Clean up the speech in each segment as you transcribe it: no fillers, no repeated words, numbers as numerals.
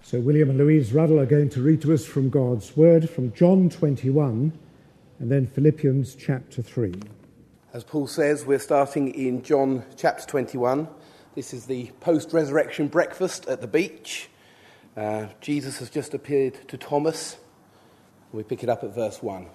So William and Louise Ruddle are going to read to us from God's Word, from John 21, and then Philippians chapter 3. As Paul says, we're starting in John chapter 21. This is the post-resurrection breakfast at the beach. Jesus has just appeared to Thomas. We pick it up at verse 1.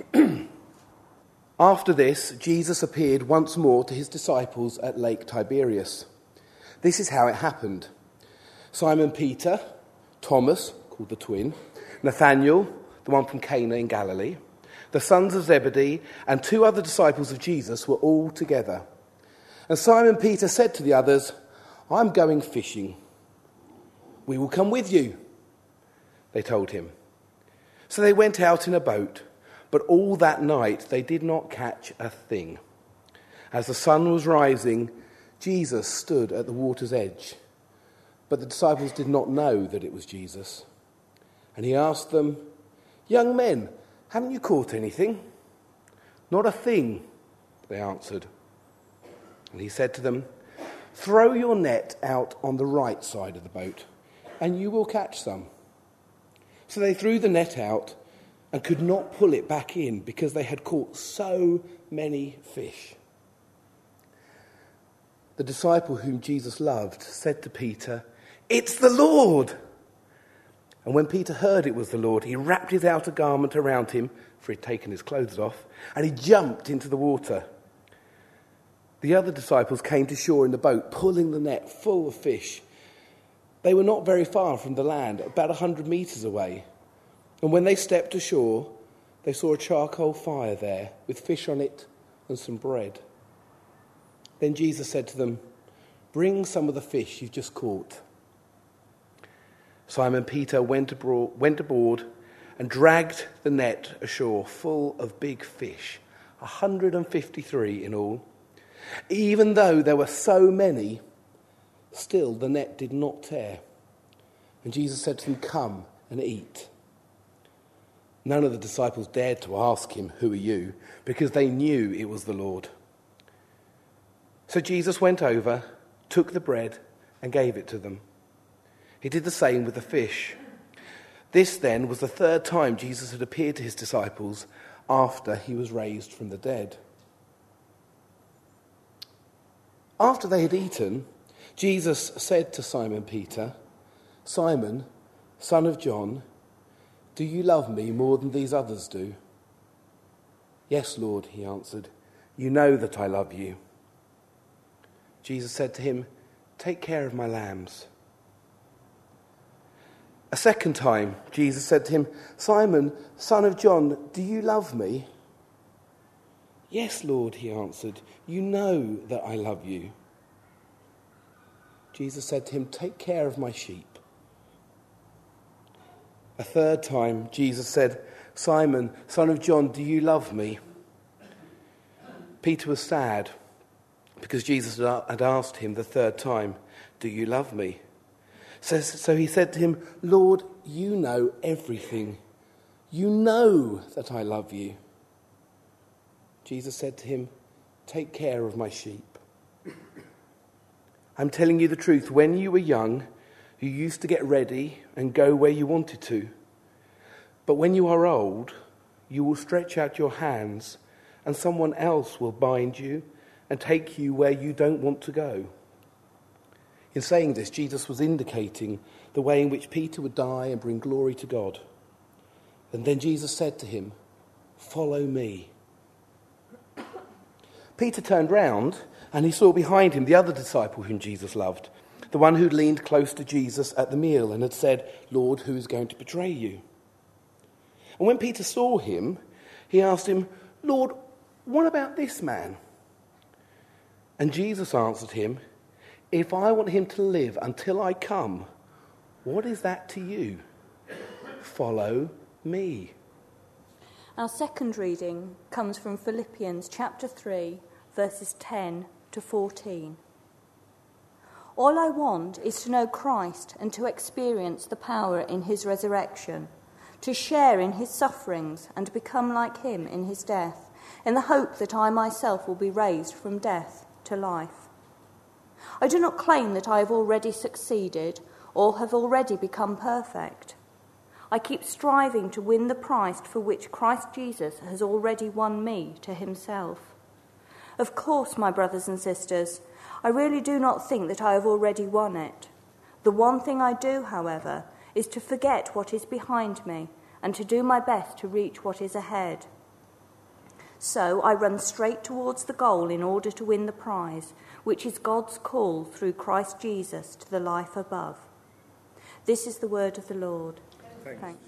After this, Jesus appeared once more to his disciples at Lake Tiberias. This is how it happened. Simon Peter, Thomas, called the twin, Nathanael, the one from Cana in Galilee, the sons of Zebedee, and two other disciples of Jesus were all together. And Simon Peter said to the others, "I'm going fishing." "We will come with you," they told him. So they went out in a boat, but all that night they did not catch a thing. As the sun was rising, Jesus stood at the water's edge. But the disciples did not know that it was Jesus. And he asked them, "Young men, haven't you caught anything?" "Not a thing," they answered. And he said to them, "Throw your net out on the right side of the boat, and you will catch some." So they threw the net out and could not pull it back in because they had caught so many fish. The disciple whom Jesus loved said to Peter, "It's the Lord!" And when Peter heard it was the Lord, he wrapped his outer garment around him, for he'd taken his clothes off, and he jumped into the water. The other disciples came to shore in the boat, pulling the net full of fish. They were not very far from the land, about 100 meters away. And when they stepped ashore, they saw a charcoal fire there, with fish on it and some bread. Then Jesus said to them, "Bring some of the fish you've just caught." Simon Peter went aboard and dragged the net ashore full of big fish, 153 in all. Even though there were so many, still the net did not tear. And Jesus said to them, "Come and eat." None of the disciples dared to ask him, "Who are you?" because they knew it was the Lord. So Jesus went over, took the bread, and gave it to them. He did the same with the fish. This then was the third time Jesus had appeared to his disciples after he was raised from the dead. After they had eaten, Jesus said to Simon Peter, "Simon, son of John, do you love me more than these others do?" "Yes, Lord," he answered. "You know that I love you." Jesus said to him, "Take care of my lambs." A second time, Jesus said to him, "Simon, son of John, do you love me?" "Yes, Lord," he answered. "You know that I love you." Jesus said to him, "Take care of my sheep." A third time, Jesus said, "Simon, son of John, do you love me?" Peter was sad because Jesus had asked him the third time, "Do you love me?" So he said to him, "Lord, you know everything. You know that I love you." Jesus said to him, "Take care of my sheep." I'm telling you the truth, when you were young, you used to get ready and go where you wanted to. But when you are old, you will stretch out your hands and someone else will bind you and take you where you don't want to go. In saying this, Jesus was indicating the way in which Peter would die and bring glory to God. And then Jesus said to him, "Follow me." Peter turned round and he saw behind him the other disciple whom Jesus loved, the one who'd leaned close to Jesus at the meal and had said, "Lord, who is going to betray you?" And when Peter saw him, he asked him, "Lord, what about this man?" And Jesus answered him, "If I want him to live until I come, what is that to you? Follow me." Our second reading comes from Philippians chapter 3, verses 10 to 14. All I want is to know Christ and to experience the power in his resurrection, to share in his sufferings and become like him in his death, in the hope that I myself will be raised from death to life. I do not claim that I have already succeeded or have already become perfect. I keep striving to win the prize for which Christ Jesus has already won me to himself. Of course, my brothers and sisters, I really do not think that I have already won it. The one thing I do, however, is to forget what is behind me and to do my best to reach what is ahead. So I run straight towards the goal in order to win the prize, which is God's call through Christ Jesus to the life above. This is the word of the Lord. Thanks.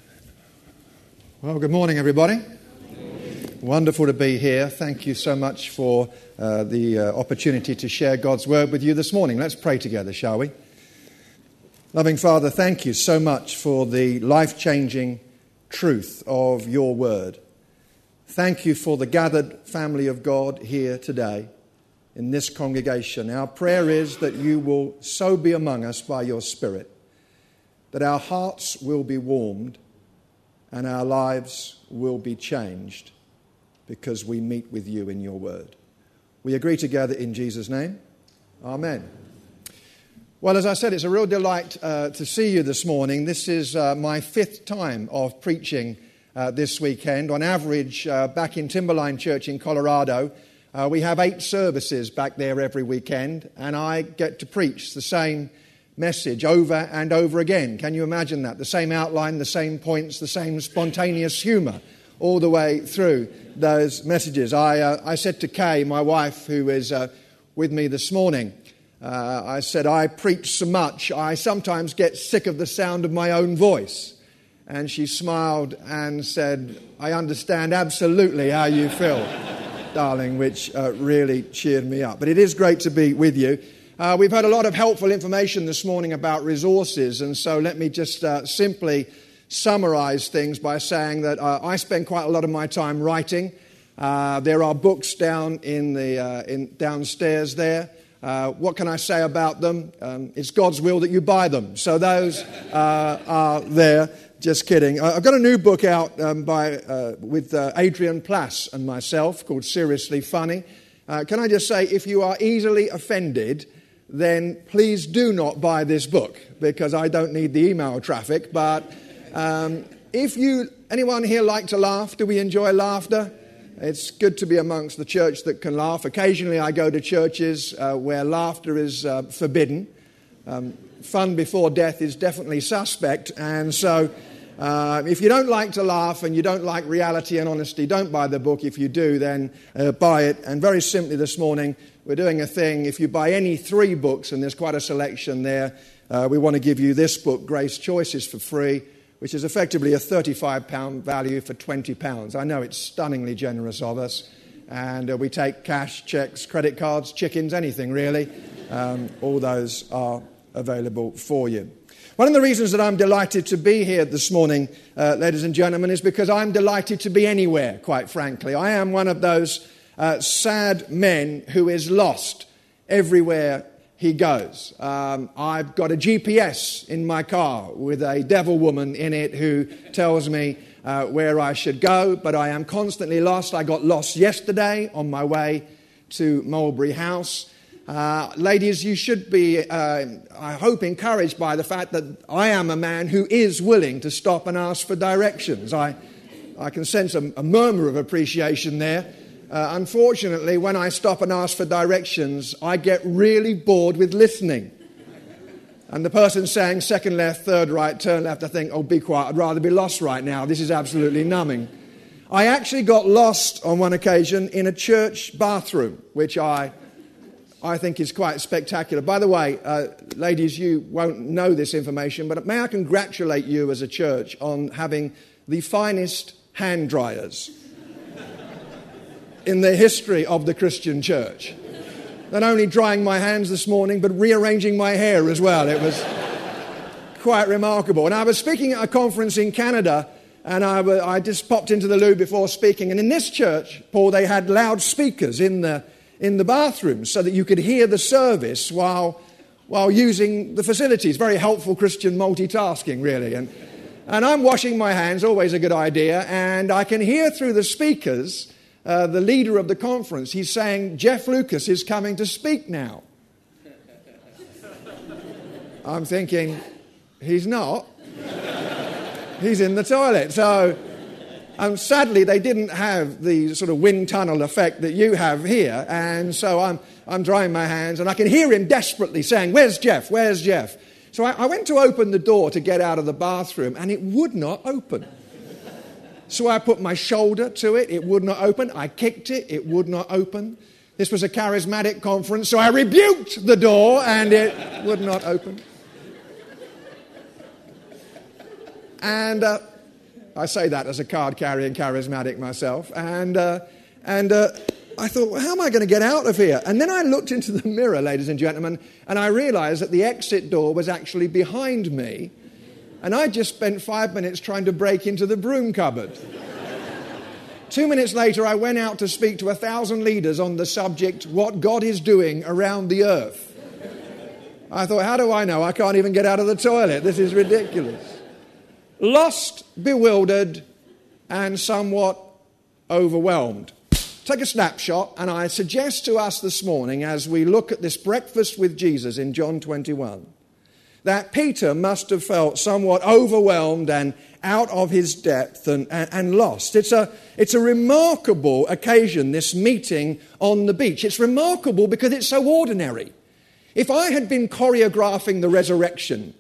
Well, good morning, everybody. Wonderful to be here. Thank you so much for the opportunity to share God's word with you this morning. Let's pray together, shall we? Loving Father, thank you so much for the life-changing truth of your word. Thank you for the gathered family of God here today in this congregation. Our prayer is that you will so be among us by your Spirit, that our hearts will be warmed and our lives will be changed because we meet with you in your word. We agree together in Jesus' name. Amen. Well, as I said, it's a real delight to see you this morning. This is my fifth time of preaching this weekend. On average, back in Timberline Church in Colorado, we have 8 services back there every weekend, and I get to preach the same message over and over again. Can you imagine that? The same outline, the same points, the same spontaneous humour all the way through those messages. I said to Kay, my wife, who is with me this morning, I said, I preach so much, I sometimes get sick of the sound of my own voice. And she smiled and said, I understand absolutely how you feel, darling, which really cheered me up. But it is great to be with you. We've had a lot of helpful information this morning about resources, and so let me just simply summarize things by saying that I spend quite a lot of my time writing. There are books down in downstairs there. What can I say about them? It's God's will that you buy them. So those are there. Just kidding. I've got a new book out with Adrian Plass and myself called Seriously Funny. Can I just say, if you are easily offended, then please do not buy this book, because I don't need the email traffic. But anyone here like to laugh? Do we enjoy laughter? It's good to be amongst the church that can laugh. Occasionally I go to churches where laughter is forbidden. Fun before death is definitely suspect. And so if you don't like to laugh and you don't like reality and honesty, don't buy the book. If you do, then buy it. And very simply this morning, we're doing a thing. If you buy any 3 books, and there's quite a selection there, we want to give you this book, Grace Choices, for free, which is effectively a £35 value for £20. I know it's stunningly generous of us. And we take cash, cheques, credit cards, chickens, anything really. All those are available for you. One of the reasons that I'm delighted to be here this morning, ladies and gentlemen, is because I'm delighted to be anywhere, quite frankly. I am one of those sad men who is lost everywhere he goes. I've got a GPS in my car with a devil woman in it who tells me where I should go, but I am constantly lost. I got lost yesterday on my way to Mulberry House. Ladies, you should be, I hope, encouraged by the fact that I am a man who is willing to stop and ask for directions. I can sense a murmur of appreciation there. Unfortunately, when I stop and ask for directions, I get really bored with listening. And the person saying second left, third right, turn left, I think, oh, be quiet, I'd rather be lost right now. This is absolutely numbing. I actually got lost on one occasion in a church bathroom, which I think is quite spectacular. By the way, ladies, you won't know this information, but may I congratulate you as a church on having the finest hand dryers in the history of the Christian church. Not only drying my hands this morning, but rearranging my hair as well. It was quite remarkable. And I was speaking at a conference in Canada, and I just popped into the loo before speaking. And in this church, Paul, they had loudspeakers in the bathroom so that you could hear the service while using the facilities. Very helpful Christian multitasking, really. And I'm washing my hands, always a good idea, and I can hear through the speakers the leader of the conference. He's saying, Jeff Lucas is coming to speak now. I'm thinking, he's not. He's in the toilet. So, sadly, they didn't have the sort of wind tunnel effect that you have here. And so I'm drying my hands, and I can hear him desperately saying, "Where's Jeff? Where's Jeff?" So I went to open the door to get out of the bathroom, and it would not open. So I put my shoulder to it. It would not open. I kicked it. It would not open. This was a charismatic conference, so I rebuked the door, and it would not open. And I say that as a card-carrying charismatic myself. And I thought, well, how am I going to get out of here? And then I looked into the mirror, ladies and gentlemen, and I realized that the exit door was actually behind me. And I just spent 5 minutes trying to break into the broom cupboard. 2 minutes later, I went out to speak to 1,000 leaders on the subject, what God is doing around the earth. I thought, how do I know? I can't even get out of the toilet. This is ridiculous. Lost, bewildered, and somewhat overwhelmed. Take a snapshot, and I suggest to us this morning, as we look at this breakfast with Jesus in John 21, that Peter must have felt somewhat overwhelmed and out of his depth and lost. It's a remarkable occasion, this meeting on the beach. It's remarkable because it's so ordinary. If I had been choreographing the resurrection,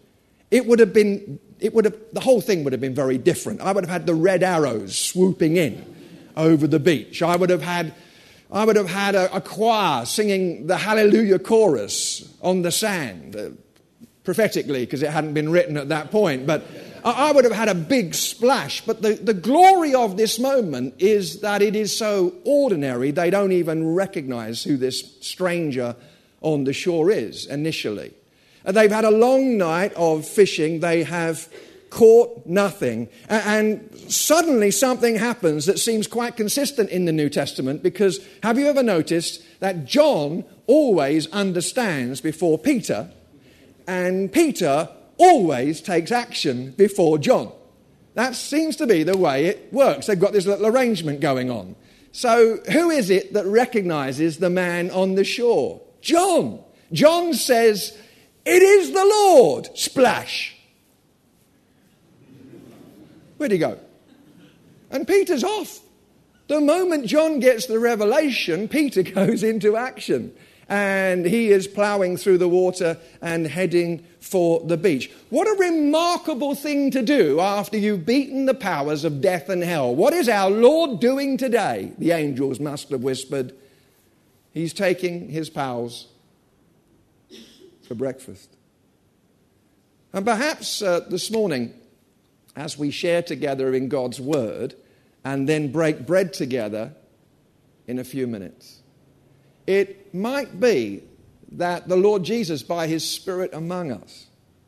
the whole thing would have been very different. I would have had the red arrows swooping in over the beach. I would have had a choir singing the Hallelujah chorus on the sand, prophetically, because it hadn't been written at that point. But I would have had a big splash. But the glory of this moment is that it is so ordinary, they don't even recognize who this stranger on the shore is initially. They've had a long night of fishing. They have caught nothing. And suddenly something happens that seems quite consistent in the New Testament, because have you ever noticed that John always understands before Peter, and Peter always takes action before John? That seems to be the way it works. They've got this little arrangement going on. So who is it that recognizes the man on the shore? John. John says, "It is the Lord." Splash. Where'd he go? And Peter's off. The moment John gets the revelation, Peter goes into action. And he is ploughing through the water and heading for the beach. What a remarkable thing to do after you've beaten the powers of death and hell. What is our Lord doing today? The angels must have whispered. He's taking his pals for breakfast. And perhaps this morning, as we share together in God's Word and then break bread together in a few minutes, it might be that the Lord Jesus, by his Spirit among us,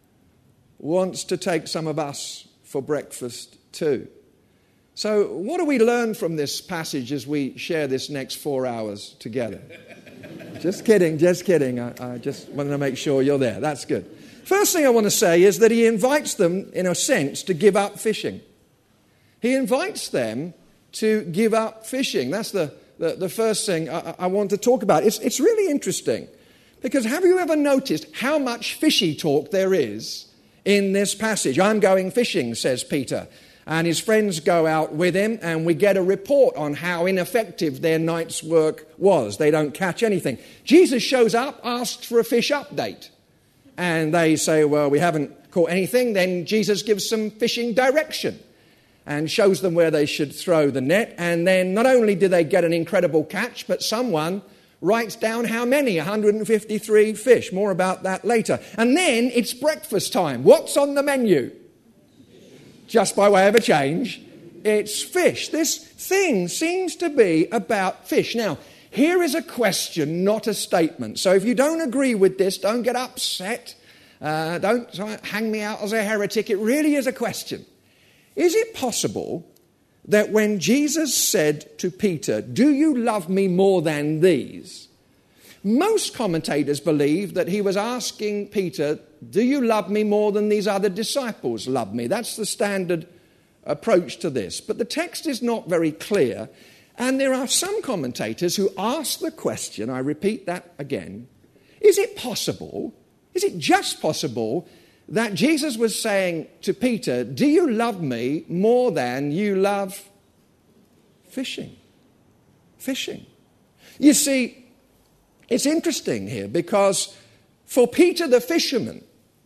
wants to take some of us for breakfast too. So what do we learn from this passage as we share this next 4 hours together? Just kidding. I just wanted to make sure you're there. That's good. First thing I want to say is that he invites them, in a sense, to give up fishing. He invites them to give up fishing. That's the first thing I want to talk about. It's really interesting, because have you ever noticed how much fishy talk there is in this passage? I'm going fishing, says Peter. And his friends go out with him, and we get a report on how ineffective their night's work was. They don't catch anything. Jesus shows up, asks for a fish update. And they say, well, we haven't caught anything. Then Jesus gives some fishing direction and shows them where they should throw the net. And then not only do they get an incredible catch, but someone writes down how many, 153 fish. More about that later. And then it's breakfast time. What's on the menu? Just by way of a change, it's fish. This thing seems to be about fish. Now, here is a question, not a statement. So if you don't agree with this, don't get upset. Don't hang me out as a heretic. It really is a question. Is it possible that when Jesus said to Peter, "Do you love me more than these?" most commentators believe that he was asking Peter, "Do you love me more than these other disciples love me?" That's the standard approach to this. But the text is not very clear. And there are some commentators who ask the question, I repeat that again, is it possible Is it just possible that Jesus was saying to Peter, do you love me more than you love fishing? Fishing. You see, it's interesting here because for Peter the fisherman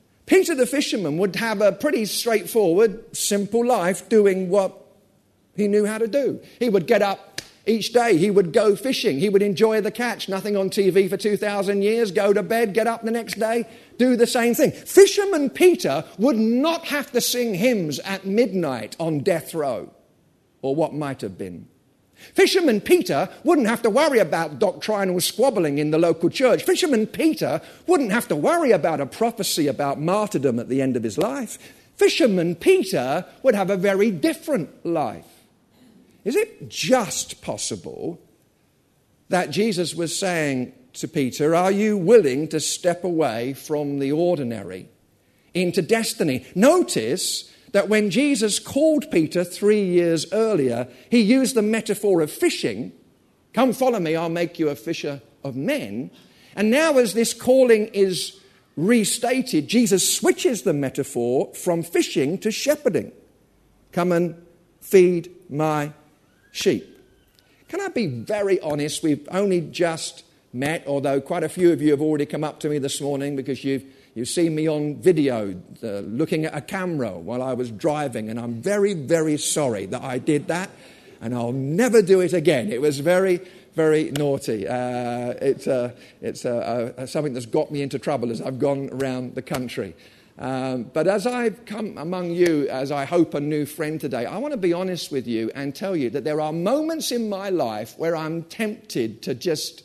would have a pretty straightforward, simple life doing what he knew how to do. He would get up each day, he would go fishing, he would enjoy the catch, nothing on TV for 2,000 years, go to bed, get up the next day, do the same thing. Fisherman Peter would not have to sing hymns at midnight on death row, or what might have been. Fisherman Peter wouldn't have to worry about doctrinal squabbling in the local church. Fisherman Peter wouldn't have to worry about a prophecy about martyrdom at the end of his life. Fisherman Peter would have a very different life. Is it just possible that Jesus was saying to Peter, are you willing to step away from the ordinary into destiny? Notice that when Jesus called Peter 3 years earlier, he used the metaphor of fishing. Come follow me, I'll make you a fisher of men. And now as this calling is restated, Jesus switches the metaphor from fishing to shepherding. Come and feed my sheep. Can I be very honest? We've only just met, although quite a few of you have already come up to me this morning because you've seen me on video looking at a camera while I was driving, and I'm very, very sorry that I did that, and I'll never do it again. It was very, very naughty. It's something that's got me into trouble as I've gone around the country. But as I've come among you, as I hope a new friend today, I want to be honest with you and tell you that there are moments in my life where I'm tempted to just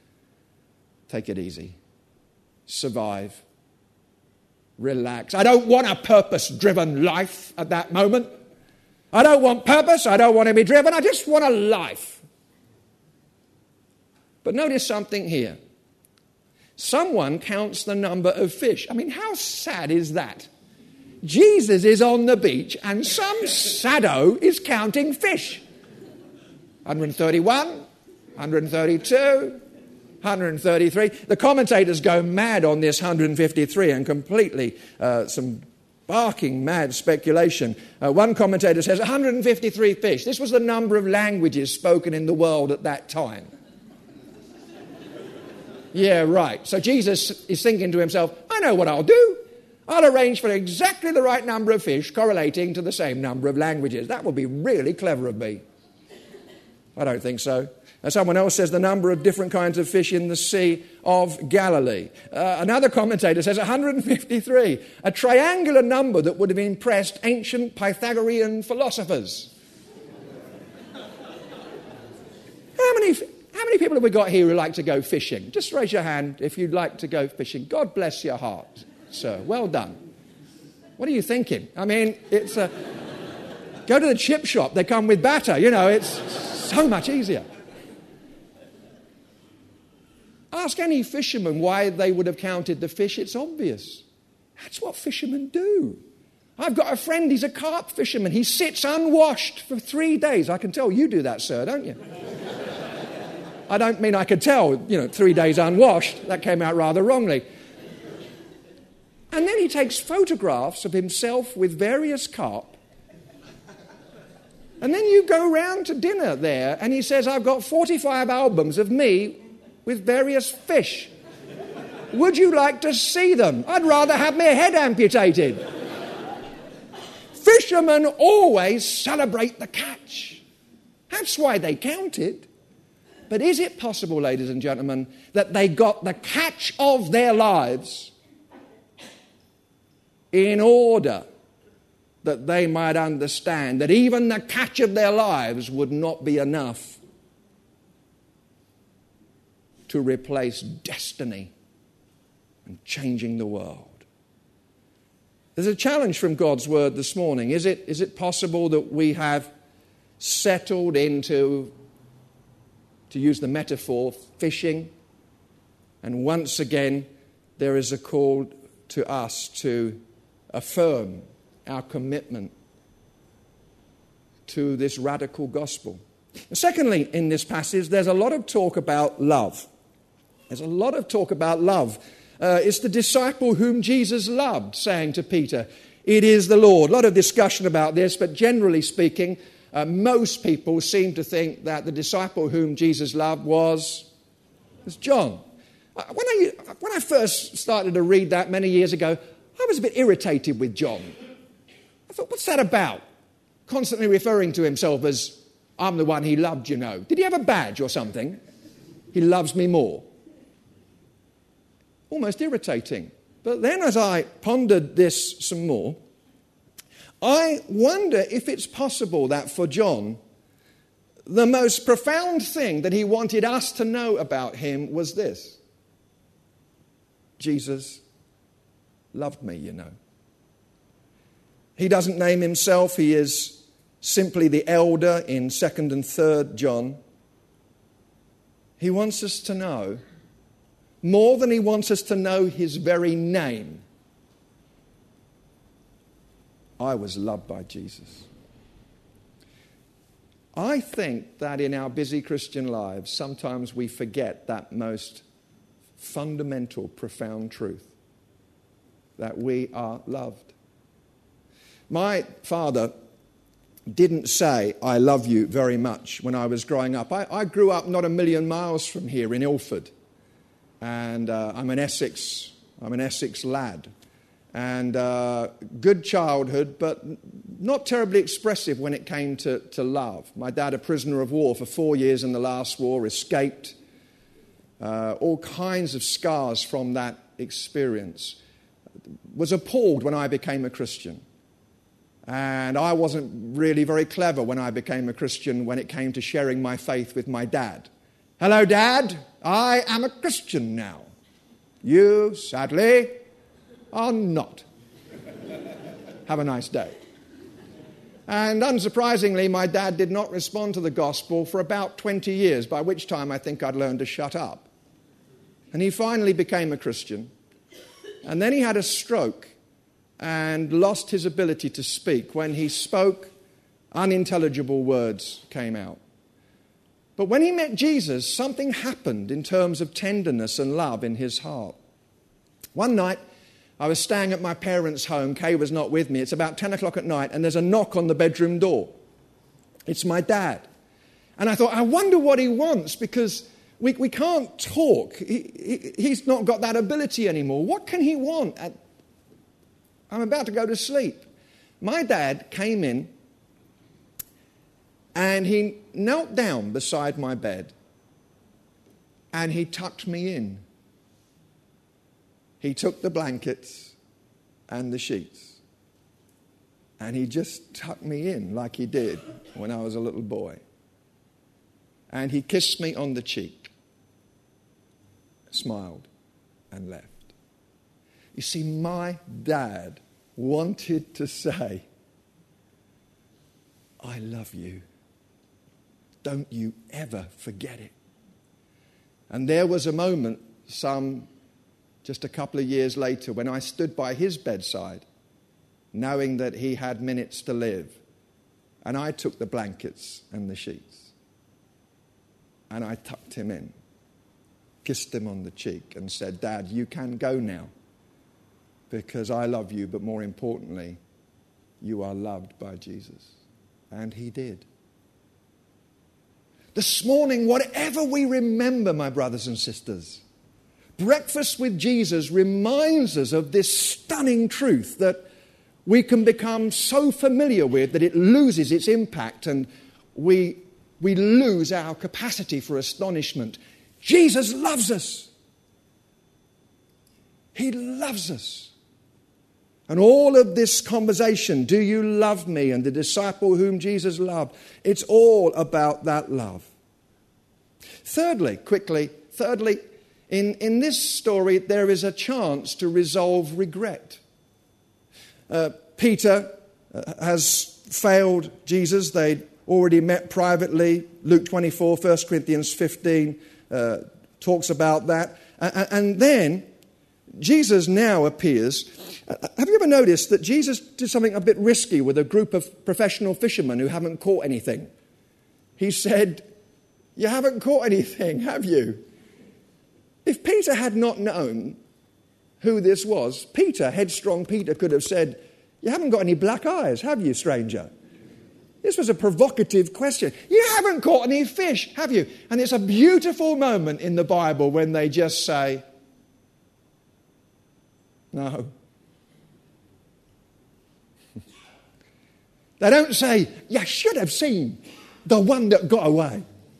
take it easy, survive, relax. I don't want a purpose-driven life at that moment. I don't want purpose. I don't want to be driven. I just want a life. But notice something here. Someone counts the number of fish. I mean, how sad is that? Jesus is on the beach and some saddo is counting fish. 131, 132, 133. The commentators go mad on this 153 and completely some barking mad speculation. One commentator says 153 fish. This was the number of languages spoken in the world at that time. Yeah, right. So Jesus is thinking to himself, I know what I'll do. I'll arrange for exactly the right number of fish correlating to the same number of languages. That would be really clever of me. I don't think so. Someone else says the number of different kinds of fish in the Sea of Galilee. Another commentator says 153, a triangular number that would have impressed ancient Pythagorean philosophers. How many people have we got here who like to go fishing? Just raise your hand if you'd like to go fishing. God bless your heart, sir. Well done. What are you thinking? I mean, it's go to the chip shop. They come with batter. You know, it's so much easier. Ask any fisherman why they would have counted the fish. It's obvious. That's what fishermen do. I've got a friend, he's a carp fisherman. He sits unwashed for 3 days. I can tell you do that, sir, don't you? I don't mean I could tell, 3 days unwashed. That came out rather wrongly. And then he takes photographs of himself with various carp. And then you go round to dinner there and he says, I've got 45 albums of me with various fish. Would you like to see them? I'd rather have my head amputated. Fishermen always celebrate the catch. That's why they count it. But is it possible, ladies and gentlemen, that they got the catch of their lives in order that they might understand that even the catch of their lives would not be enough to replace destiny and changing the world? There's a challenge from God's word this morning. Is it possible that we have settled into, to use the metaphor, fishing? And once again, there is a call to us to affirm our commitment to this radical gospel. Secondly, in this passage, there's a lot of talk about love. There's a lot of talk about love. It's the disciple whom Jesus loved saying to Peter, "It is the Lord." A lot of discussion about this, but generally speaking, most people seem to think that the disciple whom Jesus loved was John. When I first started to read that many years ago, I was a bit irritated with John. I thought, what's that about? Constantly referring to himself as, "I'm the one he loved, you know." Did he have a badge or something? He loves me more. Almost irritating. But then as I pondered this some more, I wonder if it's possible that for John, the most profound thing that he wanted us to know about him was this: Jesus loved me, you know. He doesn't name himself. He is simply the elder in 2nd and 3rd John. He wants us to know, more than he wants us to know his very name, I was loved by Jesus. I think that in our busy Christian lives, sometimes we forget that most fundamental, profound truth, that we are loved. My father didn't say, "I love you" very much when I was growing up. I grew up not a million miles from here in Ilford, and I'm an Essex lad. And good childhood, but not terribly expressive when it came to love. My dad, a prisoner of war for 4 years in the last war, escaped. All kinds of scars from that experience. Was appalled when I became a Christian. And I wasn't really very clever when I became a Christian when it came to sharing my faith with my dad. "Hello, Dad, I am a Christian now. You, sadly, are not. Have a nice day." And unsurprisingly, my dad did not respond to the gospel for about 20 years, by which time I think I'd learned to shut up. And he finally became a Christian. And then he had a stroke and lost his ability to speak. When he spoke, unintelligible words came out. But when he met Jesus, something happened in terms of tenderness and love in his heart. One night, I was staying at my parents' home. Kay was not with me. It's about 10 o'clock at night, and there's a knock on the bedroom door. It's my dad. And I thought, I wonder what he wants, because we can't talk. He's not got that ability anymore. What can he want? I'm about to go to sleep. My dad came in, and he knelt down beside my bed, and he tucked me in. He took the blankets and the sheets, and he just tucked me in like he did when I was a little boy. And he kissed me on the cheek, smiled, and left. You see, my dad wanted to say, "I love you. Don't you ever forget it." And there was a moment, just a couple of years later, when I stood by his bedside, knowing that he had minutes to live, and I took the blankets and the sheets, and I tucked him in, kissed him on the cheek, and said, "Dad, you can go now, because I love you, but more importantly, you are loved by Jesus." And he did. This morning, whatever we remember, my brothers and sisters, breakfast with Jesus reminds us of this stunning truth that we can become so familiar with that it loses its impact and we lose our capacity for astonishment. Jesus loves us. He loves us. And all of this conversation, "Do you love me?" and the disciple whom Jesus loved, it's all about that love. Thirdly, in this story, there is a chance to resolve regret. Peter has failed Jesus. They'd already met privately. Luke 24, 1 Corinthians 15 talks about that. And then Jesus now appears. Have you ever noticed that Jesus did something a bit risky with a group of professional fishermen who haven't caught anything? He said, "You haven't caught anything, have you?" If Peter had not known who this was, Peter, headstrong Peter, could have said, "You haven't got any black eyes, have you, stranger?" This was a provocative question. "You haven't caught any fish, have you?" And it's a beautiful moment in the Bible when they just say, "No." They don't say, "You should have seen the one that got away."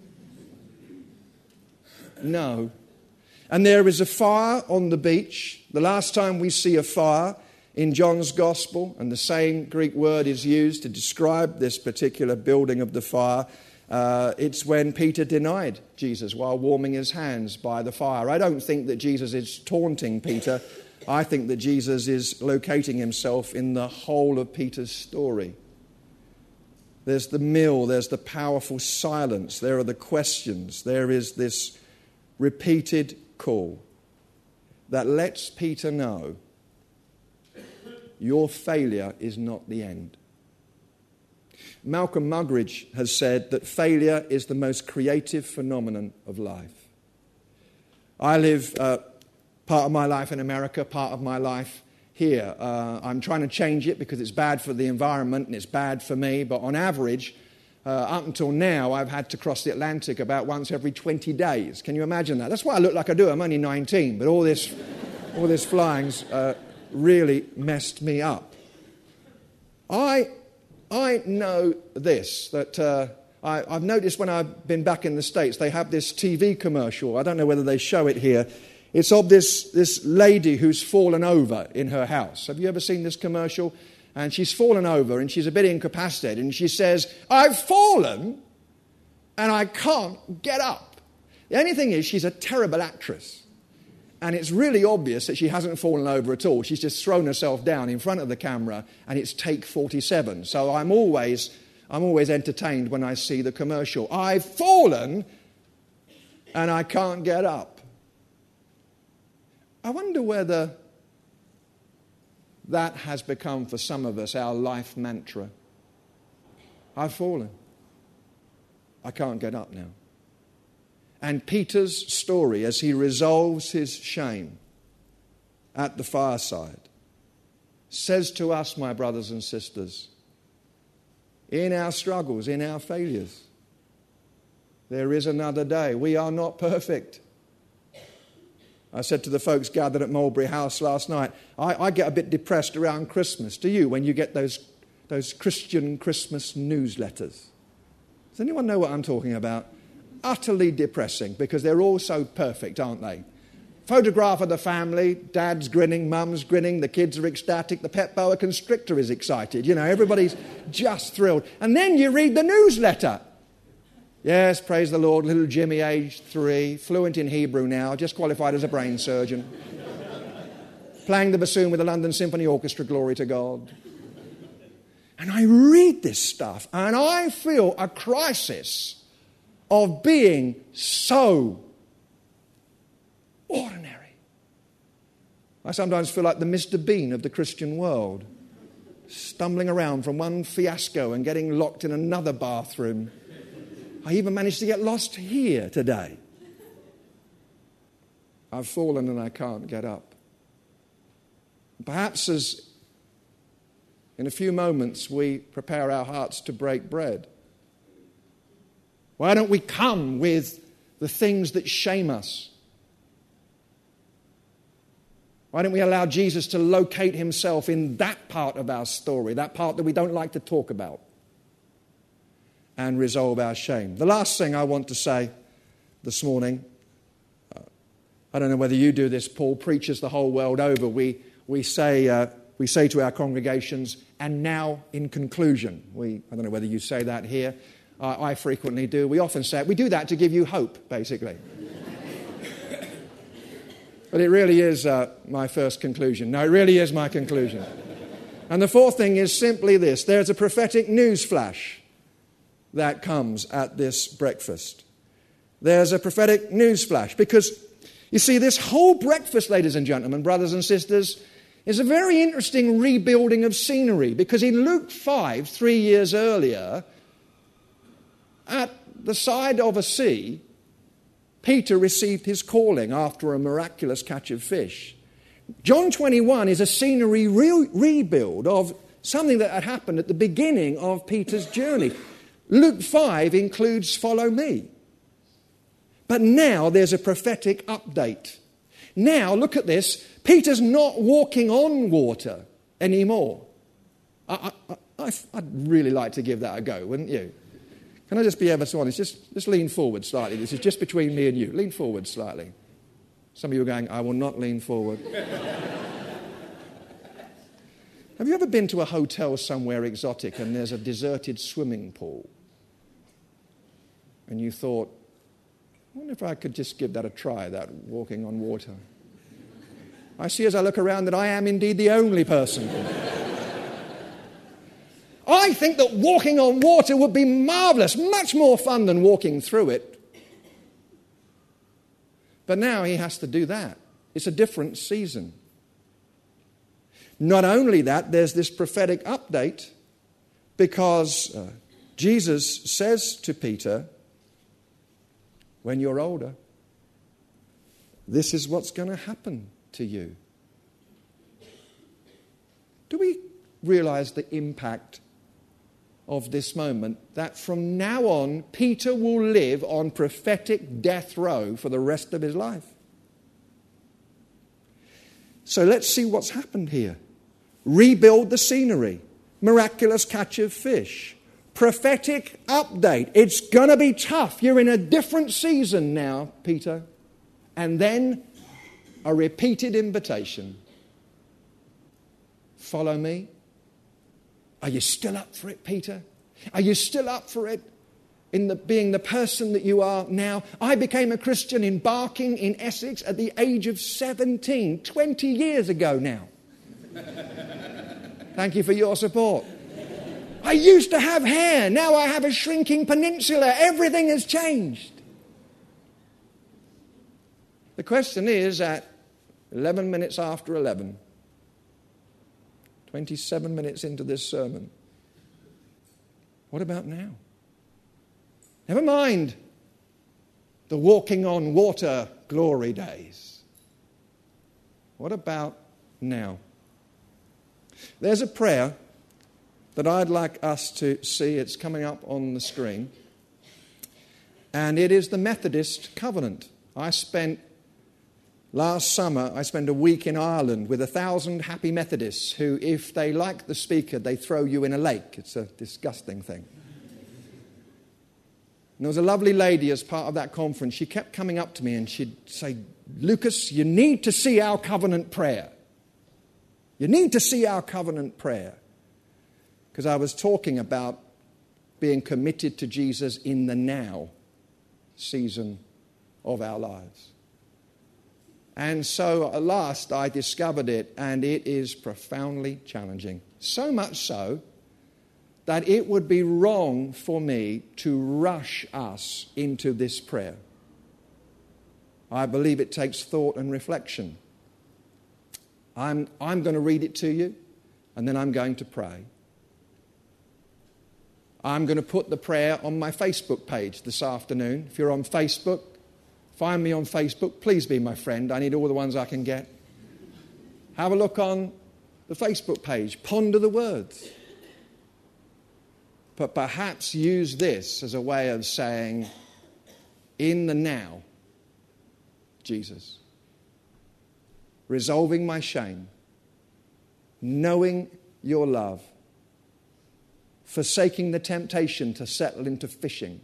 No. And there is a fire on the beach. The last time we see a fire in John's Gospel, and the same Greek word is used to describe this particular building of the fire, it's when Peter denied Jesus while warming his hands by the fire. I don't think that Jesus is taunting Peter. I think that Jesus is locating himself in the whole of Peter's story. There's the meal, there's the powerful silence, there are the questions, there is this repeated call that lets Peter know your failure is not the end. Malcolm Muggeridge has said that failure is the most creative phenomenon of life. I live part of my life in America, part of my life here. I'm trying to change it because it's bad for the environment and it's bad for me, but on average, up until now, I've had to cross the Atlantic about once every 20 days. Can you imagine that? That's why I look like I do. I'm only 19, but all this flying's really messed me up. I know this, that I've noticed when I've been back in the States, they have this TV commercial. I don't know whether they show it here. It's of this lady who's fallen over in her house. Have you ever seen this commercial? And she's fallen over and she's a bit incapacitated. And she says, "I've fallen and I can't get up." The only thing is she's a terrible actress. And it's really obvious that she hasn't fallen over at all. She's just thrown herself down in front of the camera and it's take 47. So I'm always entertained when I see the commercial. "I've fallen and I can't get up." I wonder whether that has become for some of us our life mantra. I've fallen. I can't get up now. And Peter's story, as he resolves his shame at the fireside, says to us, my brothers and sisters, in our struggles, in our failures, there is another day. We are not perfect. I said to the folks gathered at Mulberry House last night, I get a bit depressed around Christmas. Do you, when you get those Christian Christmas newsletters? Does anyone know what I'm talking about? Utterly depressing, because they're all so perfect, aren't they? Photograph of the family, dad's grinning, mum's grinning, the kids are ecstatic, the pet boa constrictor is excited. You know, everybody's just thrilled. And then you read the newsletter. Yes, praise the Lord, little Jimmy, aged 3, fluent in Hebrew now, just qualified as a brain surgeon. Playing the bassoon with the London Symphony Orchestra, glory to God. And I read this stuff and I feel a crisis of being so ordinary. I sometimes feel like the Mr. Bean of the Christian world, stumbling around from one fiasco and getting locked in another bathroom. I even managed to get lost here today. I've fallen and I can't get up. Perhaps as in a few moments we prepare our hearts to break bread, why don't we come with the things that shame us? Why don't we allow Jesus to locate himself in that part of our story, that part that we don't like to talk about, and resolve our shame? The last thing I want to say this morning, I don't know whether you do this, Paul preaches the whole world over. We say to our congregations, "and now in conclusion." I don't know whether you say that here. I frequently do. We often say it. We do that to give you hope, basically. But it really is my first conclusion. No, it really is my conclusion. And the fourth thing is simply this. There's a prophetic news flash that comes at this breakfast. There's a prophetic news flash because, you see, this whole breakfast, ladies and gentlemen, brothers and sisters, is a very interesting rebuilding of scenery, because in Luke 5, 3 years earlier, at the side of a sea, Peter received his calling after a miraculous catch of fish. John 21 is a scenery rebuild of something that had happened at the beginning of Peter's journey. Luke 5 includes follow me. But now there's a prophetic update. Now, look at this. Peter's not walking on water anymore. I'd really like to give that a go, wouldn't you? Can I just be ever so honest? Just lean forward slightly. This is just between me and you. Lean forward slightly. Some of you are going, I will not lean forward. Have you ever been to a hotel somewhere exotic and there's a deserted swimming pool? And you thought, I wonder if I could just give that a try, that walking on water. I see as I look around that I am indeed the only person. I think that walking on water would be marvellous, much more fun than walking through it. But now he has to do that. It's a different season. Not only that, there's this prophetic update because Jesus says to Peter, when you're older, this is what's going to happen to you. Do we realize the impact of this moment, that from now on, Peter will live on prophetic death row for the rest of his life? So let's see what's happened here. Rebuild the scenery. Miraculous catch of fish. Prophetic update. It's going to be tough. You're in a different season now, Peter. And then a repeated invitation. Follow me. Are you still up for it, Peter? Are you still up for it in being the person that you are now? I became a Christian in Barking in Essex at the age of 17, 20 years ago now. Thank you for your support. I used to have hair. Now I have a shrinking peninsula. Everything has changed. The question is, at 11 minutes after 11, 27 minutes into this sermon, what about now? Never mind the walking on water glory days. What about now? There's a prayer that I'd like us to see. It's coming up on the screen. And it is the Methodist Covenant. Last summer, I spent a week in Ireland with 1,000 happy Methodists who, if they like the speaker, they throw you in a lake. It's a disgusting thing. And there was a lovely lady as part of that conference. She kept coming up to me and she'd say, Lucas, you need to see our covenant prayer. You need to see our covenant prayer. Because I was talking about being committed to Jesus in the now season of our lives. And so at last I discovered it, and it is profoundly challenging. So much so that it would be wrong for me to rush us into this prayer. I believe it takes thought and reflection. I'm going to read it to you, and then I'm going to pray. I'm going to put the prayer on my Facebook page this afternoon. If you're on Facebook, find me on Facebook. Please be my friend. I need all the ones I can get. Have a look on the Facebook page. Ponder the words. But perhaps use this as a way of saying, in the now, Jesus. Resolving my shame. Knowing your love. Forsaking the temptation to settle into fishing.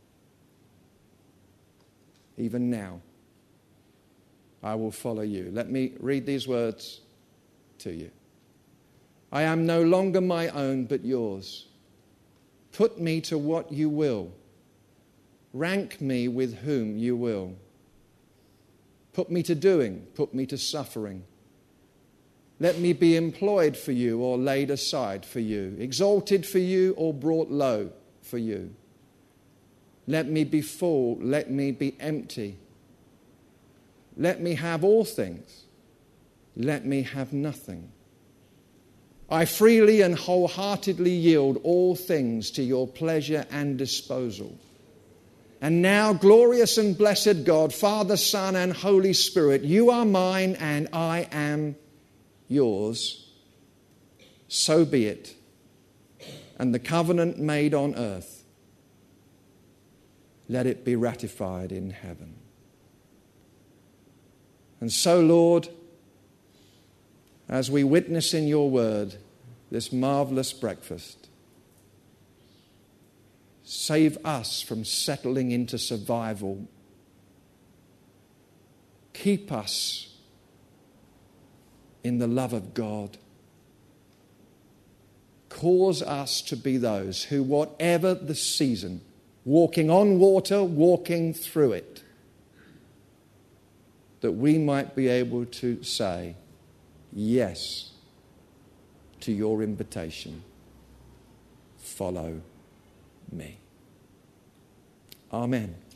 Even now, I will follow you. Let me read these words to you. I am no longer my own, but yours. Put me to what you will. Rank me with whom you will. Put me to doing, put me to suffering. Let me be employed for you or laid aside for you, exalted for you or brought low for you. Let me be full, let me be empty. Let me have all things, let me have nothing. I freely and wholeheartedly yield all things to your pleasure and disposal. And now, glorious and blessed God, Father, Son, and Holy Spirit, you are mine and I am yours. So be it. And the covenant made on earth, let it be ratified in heaven. And so, Lord, as we witness in your word this marvelous breakfast, save us from settling into survival. Keep us in the love of God. Cause us to be those who, whatever the season, walking on water, walking through it, that we might be able to say yes to your invitation. Follow me. Amen.